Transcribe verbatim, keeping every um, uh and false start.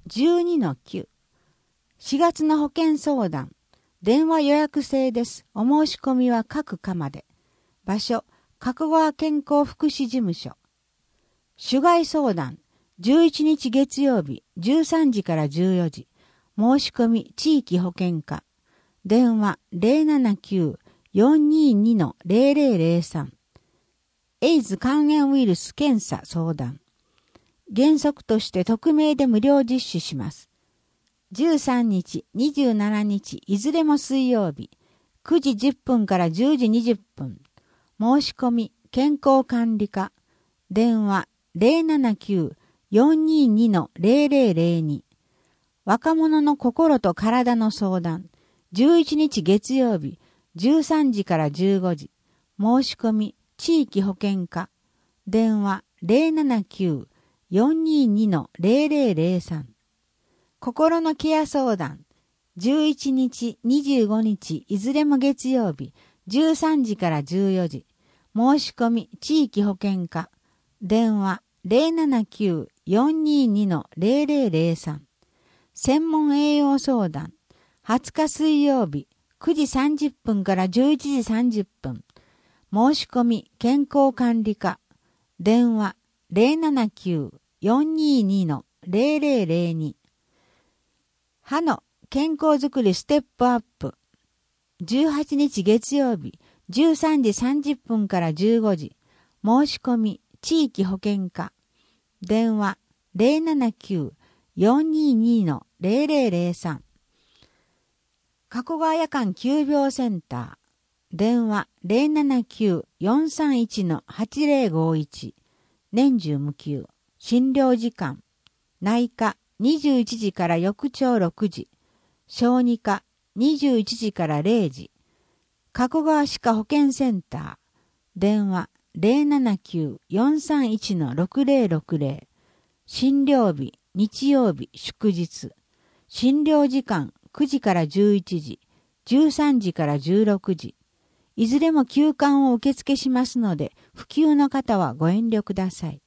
じゅうにのきゅう。しがつの保険相談。電話予約制です。お申し込みは各課まで。場所、加古川健康福祉事務所。主害相談。じゅういちにち月曜日、じゅうさんじからじゅうよじ。申し込み、地域保険課。電話 ゼロななきゅう よんにーに ゼロゼロゼロさん。エイズ肝炎ウイルス検査相談。原則として匿名で無料実施します。じゅうさんにち、にじゅうしちにち、いずれも水曜日、くじじゅっぷんからじゅうじにじゅっぷん。申し込み、健康管理課。電話 ゼロななきゅう よんにーに ゼロゼロゼロに。若者の心と体の相談。じゅういちにち月曜日、じゅうさんじからじゅうごじ。申し込み、地域保険課。電話 ゼロななきゅう よんにーに ゼロゼロゼロさん。心のケア相談。じゅういちにち、にじゅうごにち、いずれも月曜日、じゅうさんじからじゅうよじ。申し込み、地域保険課。電話ゼロななきゅう よんにーに ゼロゼロゼロさん。専門栄養相談。はつか水曜日、くじさんじゅっぷんからじゅういちじさんじゅっぷん。申し込み、健康管理課。電話ゼロななきゅう よんにーに ゼロゼロゼロに。歯の健康づくりステップアップ。じゅうはちにち月曜日、じゅうさんじさんじゅっぷんからじゅうごじ。申し込み、地域保険課。電話ゼロななきゅう よんにーに ゼロゼロゼロさん。加古川夜間急病センター。電話ゼロななきゅう よんさんいち はちゼロごいち。年中無休。診療時間。内科にじゅういちじから翌朝ろくじ。小児科にじゅういちじかられいじ。加古川歯科保健センター。電話ゼロななきゅう よんさんいち ろくゼロろくゼロ。診療日、日曜日、祝日。診療時間くじからじゅういちじ、じゅうさんじからじゅうろくじ。いずれも休館を受付しますので、不急の方はご遠慮ください。